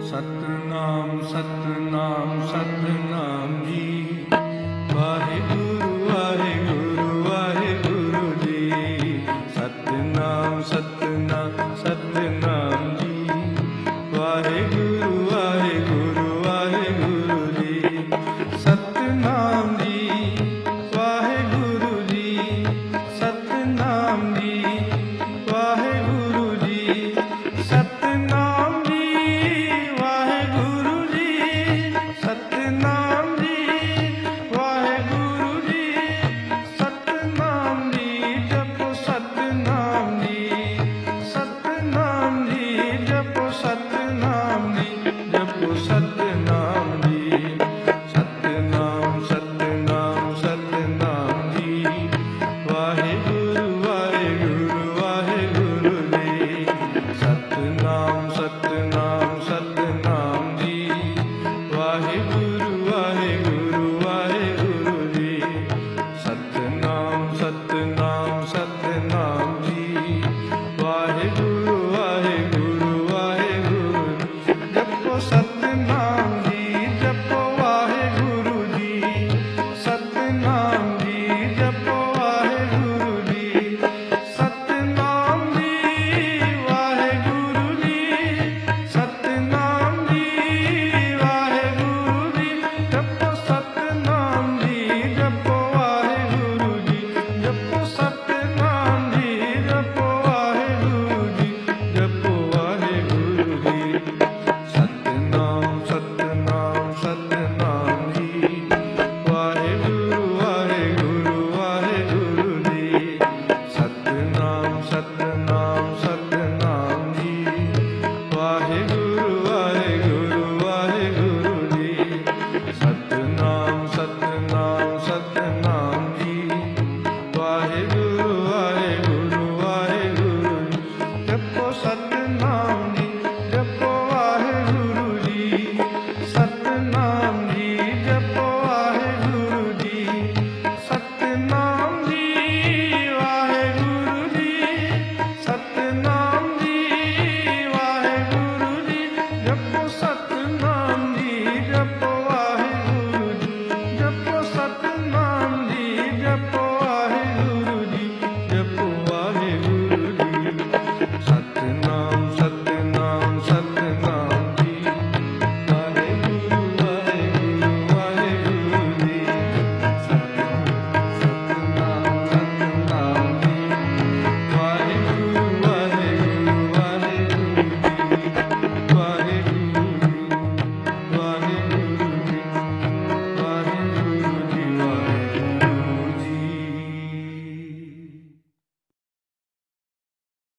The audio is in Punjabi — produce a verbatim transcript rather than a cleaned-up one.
ਸਤਨਾਮ ਸਤਨਾਮ ਸਤਨਾਮ ਜੀ। ਵਾਹਿਗੁਰੂ ਵਾਹਿਗੁਰੂ ਵਾਹਿਗੁਰੂ ਜੀ। ਸਤਨਾਮ ਸਤਨਾਮ ਸਤਨਾਮ ਜੀ। ਵਾਹਿਗੁਰੂ ਵਾਹਿਗੁਰੂ ਵਾਹਿਗੁਰੂ ਜੀ। ਸਤਨਾਮ ਜੀ ਵਾਹਿਗੁਰੂ ਜੀ। ਸਤਨਾਮ ਜੀ ਵਾਹਿਗੁਰੂ ਜੀ। ਸਤਨਾਮ ਜੀ ਵਾਹਿਗੁਰੂ ਜੀ। ਸਤਨਾਮ ਜੀ ਵਾਹਿਗੁਰੂ ਜੀ। ਸਤਨਾਮ ਜੀ ਜਪੋ ਸਤਨਾਮ ਜੀ। ਸਤਨਾਮ ਜੀ ਜਪੋ ਸਤਨਾਮ ਜੀ। ਜਪੋ ਸਤਨਾਮ ਜੀ। ਸਤਨਾਮ ਸਤਨਾਮ ਸਤਨਾਮ ਜੀ। ਵਾਹਿਗੁਰੂ ਵਾਹਿਗੁਰੂ ਵਾਹਿਗੁਰੂ ਜੀ। ਸਤਨਾਮ ਸਤਨਾਮ ਸਤਨਾਮ ਜੀ। ਵਾਹਿਗੁਰੂ ਵਾਹਿਗੁਰੂ ਵਾਹਿਗੁਰੂ ਜੀ। ਸਤਨਾਮ ਸਤਨਾਮ ਸਤਨਾਮ ਜੀ। ਵਾਹਿਗੁਰੂ ਵਾਹਿਗੁਰੂ ਵਾਹਿਗੁਰੂ। ਜਪੋ ਸਤਨਾਮ ਜੀ ਜਪੋ ਵਾਹਿਗੁਰੂ ਜੀ। ਸਤਨਾਮ ਜੀ ਜਪੋ ਵਾਹਿਗੁਰੂ ਜੀ। ਸਤਨਾਮ ਜੀ ਵਾਹਿਗੁਰੂ ਜੀ। ਸਤਨਾਮ ਜੀ ਵਾਹਿਗੁਰੂ ਜੀ। ਜਪੋ ਸਤਨਾਮ ਜੀ ਜਪੋ ਵਾਹਿਗੁਰੂ ਜੀ। ਜਪੋ ਸਤਨਾਮ ਜੀ ਜਪੋ ਵਾਹਿਗੁਰੂ ਜੀ। ਜਪੋ ਵਾਹਿਗੁਰੂ ਜੀ। ਸਤਨਾਮ ਸਤਨਾਮ ਸਤਨਾਮ ਜੀ। ਵਾਹਿਗੁਰੂ ਵਾਹਿਗੁਰੂ ਵਾਹਿਗੁਰੂ ਜੀ। ਸਤਨਾਮ ਸਤਨਾਮ ਸਤਨਾਮ ਜੀ। ਵਾਹਿਗੁਰੂ ਵਾਹਿਗੁਰੂ ਵਾਹਿਗੁਰੂ ਜੀ। ਸਤਨਾਮ ਸਤਨਾਮ ਸਤਨਾਮ ਜੀ। ਵਾਹਿਗੁਰੂ ਵਾਹਿਗੁਰੂ ਵਾਹਿਗੁਰੂ। ਜਪੋ ਸਤਨਾਮ